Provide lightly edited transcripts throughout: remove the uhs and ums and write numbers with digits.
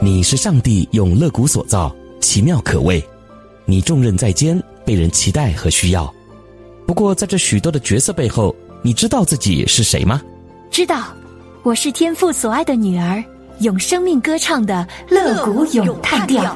你是上帝用肋骨所造，奇妙可畏。你重任在肩，被人期待和需要。不过在这许多的角色背后，你知道自己是谁吗？ 知道，我是天父所爱的女儿，用生命歌唱的肋骨咏叹调。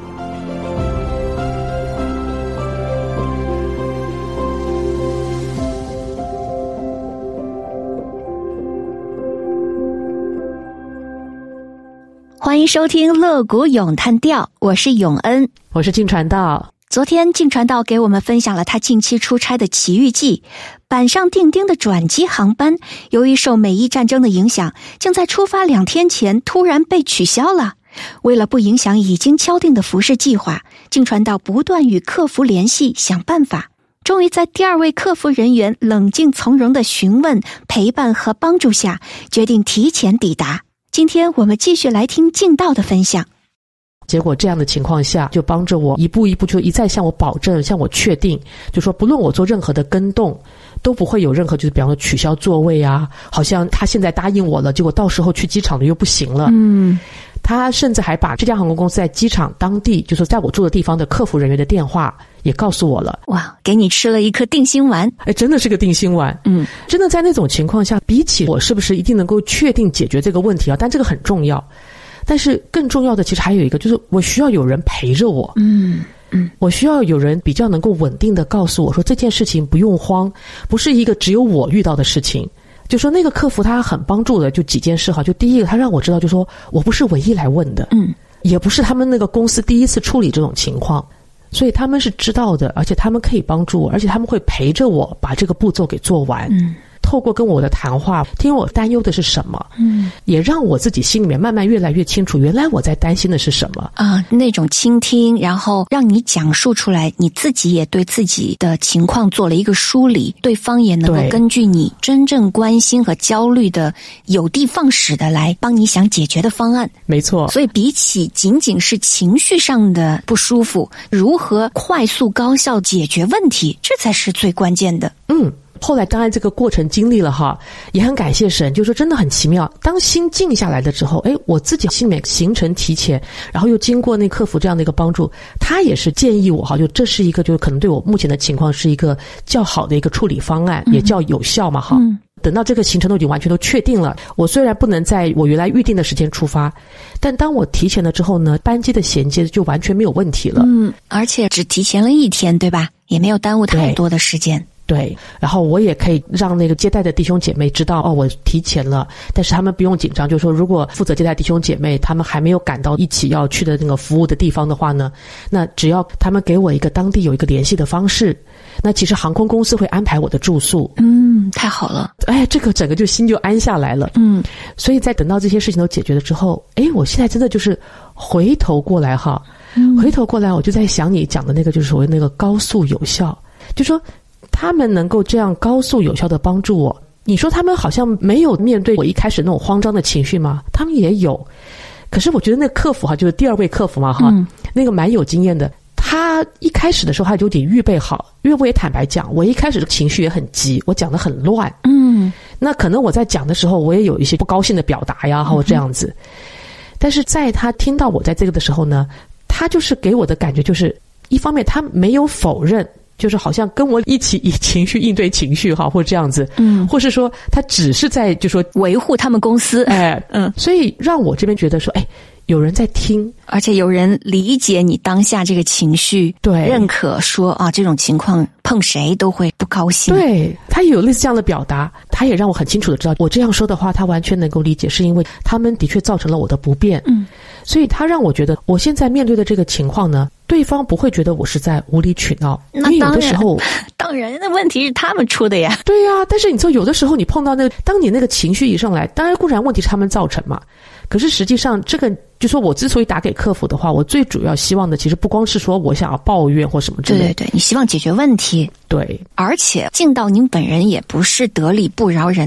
欢迎收听肋骨咏叹调，我是永恩， 我是静传道。 昨天静传道给我们分享了他近期出差的奇遇记，板上钉钉的转机航班由于受美伊战争的影响，竟在出发2天前突然被取消了。为了不影响已经敲定的服侍计划，静传道不断与客服联系，想办法。终于在第2位客服人员冷静从容的询问、陪伴和帮助下，决定提前抵达。今天我们继续来听敬道的分享。 结果这样的情况下，就帮着我一步一步，就一再向我保证，向我确定，就说不论我做任何的更动，都不会有任何就是比方说取消座位啊，好像他现在答应我了，结果到时候去机场的又不行了。他甚至还把这家航空公司在机场当地，就是在我住的地方的客服人员的电话也告诉我了。 哇，给你吃了一颗定心丸。 真的是个定心丸。真的在那种情况下，比起我是不是一定能够确定解决这个问题啊，但这个很重要。但是更重要的其实还有一个，就是我需要有人陪着我。我需要有人比较能够稳定的告诉我说这件事情不用慌，不是一个只有我遇到的事情。就说那个客服他很帮助的就几件事哈，就第一个他让我知道就说我不是唯一来问的，也不是他们那个公司第一次处理这种情况，所以他们是知道的，而且他们可以帮助我，而且他们会陪着我把这个步骤给做完。透过跟我的谈话，听我担忧的是什么，也让我自己心里面慢慢越来越清楚，原来我在担心的是什么啊。那种倾听，然后让你讲述出来，你自己也对自己的情况做了一个梳理，对方也能够根据你真正关心和焦虑的有的放矢的来帮你想解决的方案。 没错， 所以比起仅仅是情绪上的不舒服，如何快速高效解决问题，这才是最关键的。 后来当然这个过程经历了哈，也很感谢神，就是说真的很奇妙。当心静下来的之后，我自己心里面行程提前，然后又经过那客服这样的一个帮助，他也是建议我哈，就这是一个就是可能对我目前的情况是一个较好的一个处理方案，也较有效嘛哈。等到这个行程都已经完全都确定了，我虽然不能在我原来预定的时间出发，但当我提前了之后呢，班机的衔接就完全没有问题了。 而且只提前了1天，对吧？也没有耽误太多的时间。 对，然后我也可以让那个接待的弟兄姐妹知道我提前了，但是他们不用紧张，就是说如果负责接待弟兄姐妹他们还没有赶到一起要去的那个服务的地方的话呢，那只要他们给我一个当地有一个联系的方式，那其实航空公司会安排我的住宿。 太好了。 这个整个就心就安下来了。所以在等到这些事情都解决了之后，我现在真的就是回头过来哈，我就在想你讲的那个就是所谓那个高速有效，就说他们能够这样高速有效的帮助我，你说他们好像没有面对我一开始那种慌张的情绪吗？他们也有，可是我觉得那个客服哈，就是第2位客服嘛哈，那个蛮有经验的，他一开始的时候他就有点预备好，因为我也坦白讲，我一开始的情绪也很急，我讲得很乱，那可能我在讲的时候我也有一些不高兴的表达呀，或这样子，但是在他听到我在这个的时候呢，他就是给我的感觉就是一方面他没有否认，就是好像跟我一起以情绪应对情绪哈，或这样子，或是说他只是在就说维护他们公司， 所以让我这边觉得说，有人在听， 而且有人理解你当下这个情绪， 对， 认可说这种情况碰谁都会不高兴。 对，他也有类似这样的表达，他也让我很清楚的知道，我这样说的话，他完全能够理解，是因为他们的确造成了我的不便。所以他让我觉得，我现在面对的这个情况呢，对方不会觉得我是在无理取闹，因为有的时候， 当然，那问题是他们出的呀。 对呀，但是你知道，有的时候你碰到那个，当你那个情绪一上来，当然固然问题是他们造成嘛，可是实际上这个就说我之所以打给客服的话，我最主要希望的其实不光是说我想要抱怨或什么之类的， 对，你希望解决问题。 对， 而且敬道您本人也不是得理不饶人的，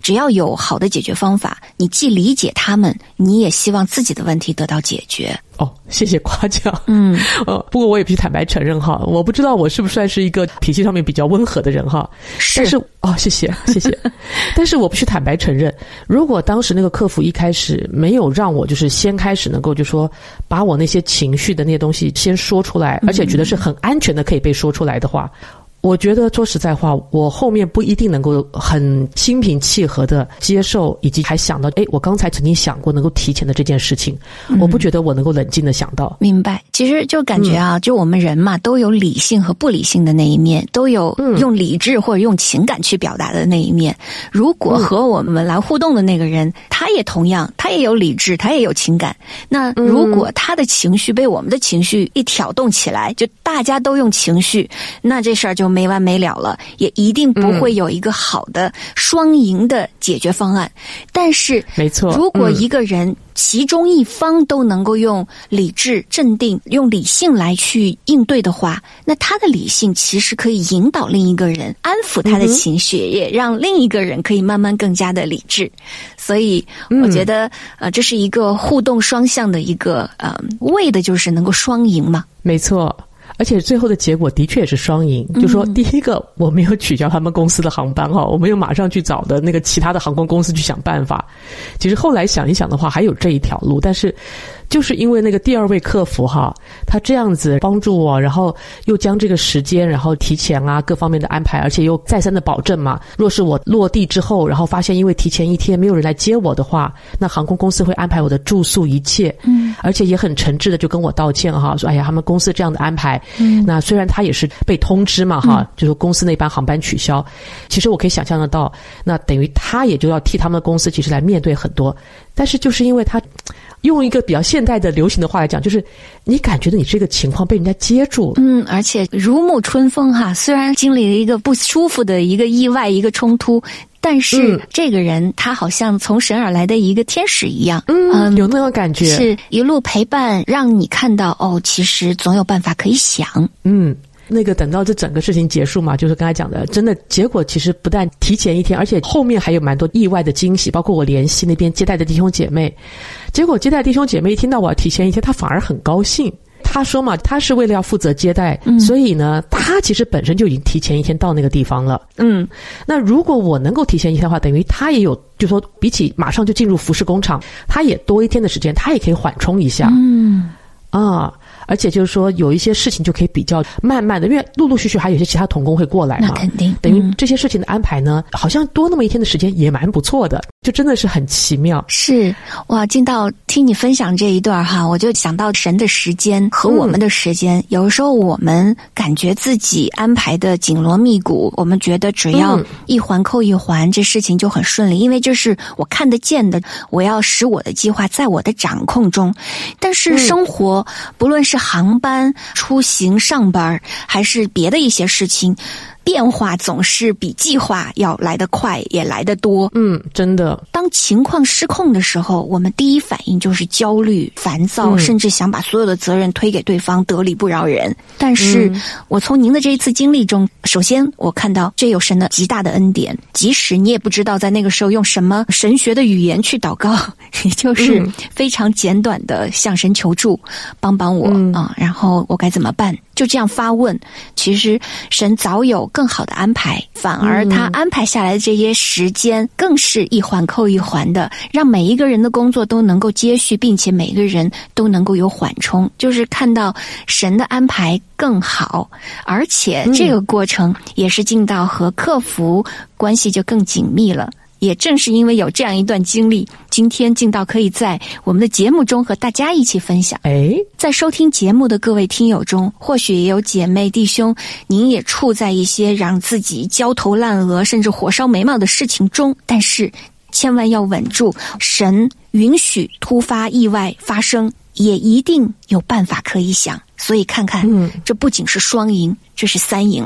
只要有好的解决方法，你既理解他们，你也希望自己的问题得到解决。 哦，谢谢夸奖。不过我也必须坦白承认哈，我不知道我是不是算是一个脾气上面比较温和的人哈。但是谢谢。但是我必须坦白承认，如果当时那个客服一开始没有让我就是先开始能够就说把我那些情绪的那些东西先说出来，而且觉得是很安全的可以被说出来的话，我觉得说实在话，我后面不一定能够很心平气和的接受，以及还想到我刚才曾经想过能够提前的这件事情，我不觉得我能够冷静的想到。 明白。其实就感觉就我们人嘛，都有理性和不理性的那一面，都有用理智或者用情感去表达的那一面。如果和我们来互动的那个人，他也同样，他也有理智，他也有情感，那如果他的情绪被我们的情绪一挑动起来，就大家都用情绪，那这事儿就没完没了了，也一定不会有一个好的双赢的解决方案。但是没错， 如果一个人其中一方都能够用理智、镇定、用理性来去应对的话，那他的理性其实可以引导另一个人，安抚他的情绪，也让另一个人可以慢慢更加的理智。所以我觉得这是一个互动双向的一个为的就是能够双赢嘛。 没错。而且最后的结果的确也是双赢，就说第一个我没有取消他们公司的航班我没有马上去找的那个其他的航空公司去想办法。其实后来想一想的话，还有这一条路，但是就是因为那个第二位客服他这样子帮助我，然后又将这个时间然后提前各方面的安排，而且又再三的保证嘛，若是我落地之后然后发现因为提前一天没有人来接我的话，那航空公司会安排我的住宿一切，而且也很诚挚的就跟我道歉说他们公司这样的安排，那虽然他也是被通知嘛就是公司那班航班取消，其实我可以想象得到，那等于他也就要替他们的公司其实来面对很多，但是就是因为他用一个比较现代的流行的话来讲，就是你感觉到你这个情况被人家接住而且如沐春风虽然经历了一个不舒服的一个意外一个冲突，但是这个人他好像从神而来的一个天使一样有那种感觉， 是一路陪伴，让你看到其实总有办法可以想那个等到这整个事情结束嘛，就是刚才讲的，真的结果其实不但提前一天，而且后面还有蛮多意外的惊喜，包括我联系那边接待的弟兄姐妹，结果接待弟兄姐妹一听到我要提前一天，他反而很高兴。他说嘛，他是为了要负责接待，所以呢，他其实本身就已经提前一天到那个地方了。那如果我能够提前一天的话，等于他也有，就是说比起马上就进入服饰工厂，他也多一天的时间，他也可以缓冲一下。而且就是说有一些事情就可以比较慢慢的，因为陆陆续续还有一些其他同工会过来嘛， 那肯定等于这些事情的安排呢，好像多那么一天的时间也蛮不错的，就真的是很奇妙。 是哇，进到听你分享这一段我就想到神的时间和我们的时间，有的时候我们感觉自己安排的紧锣密鼓，我们觉得只要一环扣一环，这事情就很顺利，因为这是我看得见的，我要使我的计划在我的掌控中。但是生活不论是航班、出行、上班还是别的一些事情，变化总是比计划要来得快，也来得多。 真的。 当情况失控的时候，我们第一反应就是焦虑、烦躁，甚至想把所有的责任推给对方，得理不饶人。但是我从您的这一次经历中，首先我看到这有神的极大的恩典，即使你也不知道在那个时候用什么神学的语言去祷告，也就是非常简短的向神求助，帮帮我然后我该怎么办，就这样发问。其实神早有更好的安排，反而他安排下来的这些时间更是一环扣一环的，让每一个人的工作都能够接续，并且每个人都能够有缓冲，就是看到神的安排更好。而且这个过程也是进到和客服关系就更紧密了。也正是因为有这样一段经历，今天进到可以在我们的节目中和大家一起分享。在收听节目的各位听友中，或许也有姐妹弟兄，您也处在一些让自己焦头烂额甚至火烧眉毛的事情中，但是千万要稳住，神允许突发意外发生，也一定有办法可以想。所以看看这不仅是双赢，这是三赢了。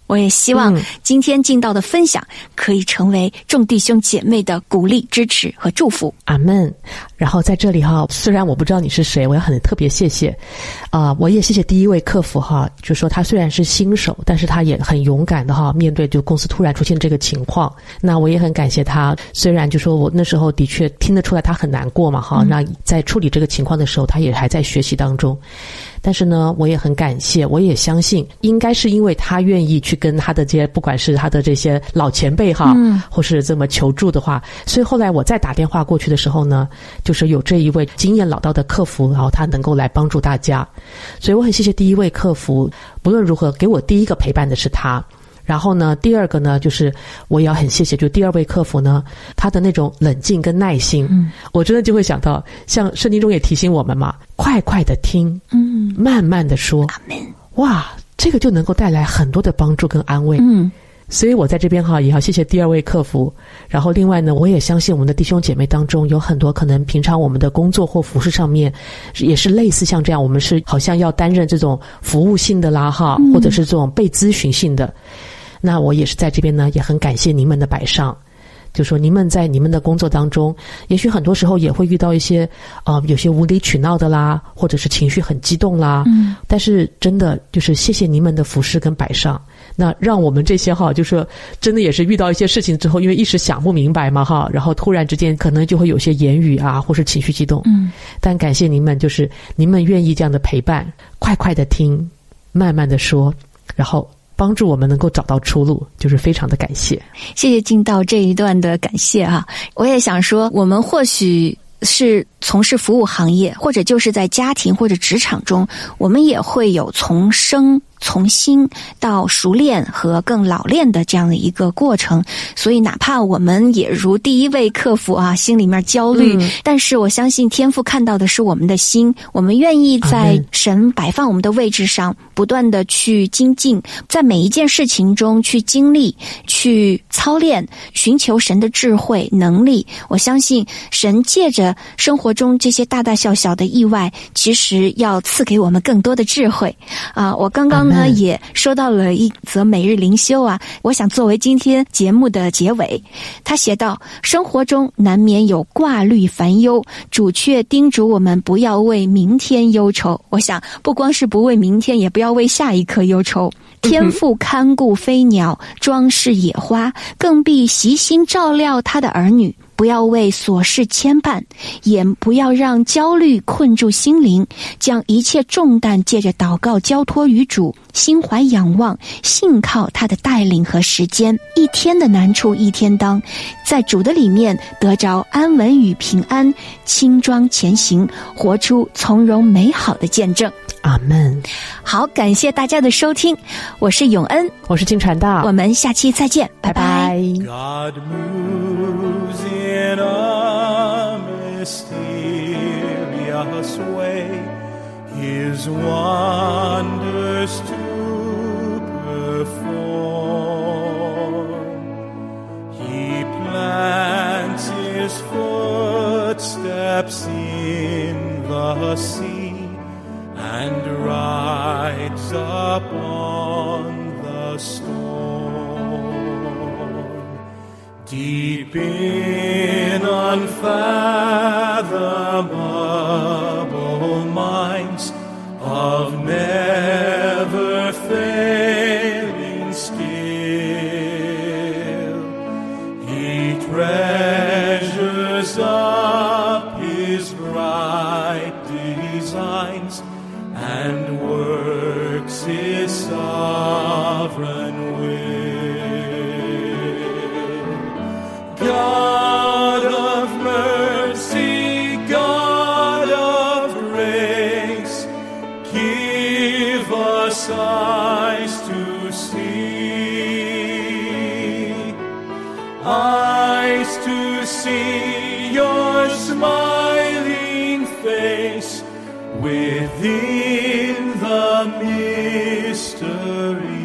我也希望今天进道的分享可以成为众弟兄姐妹的鼓励、支持和祝福。 阿们。然后在这里哈，虽然我不知道你是谁，我要很特别谢谢我也谢谢第一位客服哈，就说他虽然是新手，但是他也很勇敢的哈，面对就公司突然出现这个情况，那我也很感谢他。虽然就说我那时候的确听得出来他很难过嘛哈，那在处理这个情况的时候，他也还在学习当中。但是呢，我也很感谢，我也相信应该是因为他愿意去跟他的这些不管是他的这些老前辈哈，或是这么求助的话，所以后来我再打电话过去的时候呢，就是有这一位经验老道的客服，然后他能够来帮助大家。所以我很谢谢第一位客服，不论如何给我第一个陪伴的是他。然后呢，第二个呢，就是我也要很谢谢，就第二位客服呢，他的那种冷静跟耐心，我真的就会想到，像圣经中也提醒我们嘛，快快的听，慢慢的说，哇，这个就能够带来很多的帮助跟安慰。所以我在这边哈也要谢谢第二位客服。然后另外呢，我也相信我们的弟兄姐妹当中有很多可能平常我们的工作或服事上面也是类似像这样，我们是好像要担任这种服务性的啦哈，或者是这种被咨询性的。那我也是在这边呢也很感谢您们的摆上，就说你们在你们的工作当中，也许很多时候也会遇到一些有些无理取闹的啦，或者是情绪很激动啦，但是真的就是谢谢你们的服侍跟摆上，那让我们这些哈，就是真的也是遇到一些事情之后，因为一时想不明白嘛哈，然后突然之间可能就会有些言语啊，或是情绪激动，但感谢你们，就是你们愿意这样的陪伴，快快的听，慢慢的说，然后帮助我们能够找到出路，就是非常的感谢。 谢谢进到这一段的感谢哈。我也想说，我们或许是从事服务行业，或者就是在家庭或者职场中，我们也会有从生从新到熟练和更老练的这样的一个过程。所以哪怕我们也如第一位客服啊，心里面焦虑，但是我相信天父看到的是我们的心，我们愿意在神摆放我们的位置上不断的去精进，在每一件事情中去经历，去操练，寻求神的智慧能力。我相信神借着生活中这些大大小小的意外，其实要赐给我们更多的智慧我刚刚呢也收到了一则每日灵修我想作为今天节目的结尾。他写道，生活中难免有挂虑烦忧，主却叮嘱我们不要为明天忧愁。我想不光是不为明天，也不要为下一刻忧愁。天父看顾飞鸟，装饰野花，更必悉心照料他的儿女。不要为琐事牵绊，也不要让焦虑困住心灵，将一切重担借着祷告交托于主，心怀仰望，信靠他的带领和时间。一天的难处一天当，在主的里面得着安稳与平安，轻装前行，活出从容美好的见证。 阿们。 好，感谢大家的收听，我是永恩， 我是金传道， 我们下期再见，拜拜。 God moves in a mysterious way, His wonders to perform. He plants His footsteps in the sea and rides upon the storm. Deep in unfathomable minds of never failing skill, He treasures up His bright designs and works His sovereign will. God of mercy, God of grace, give us eyes to see, eyes to see Your smiling face within the mystery.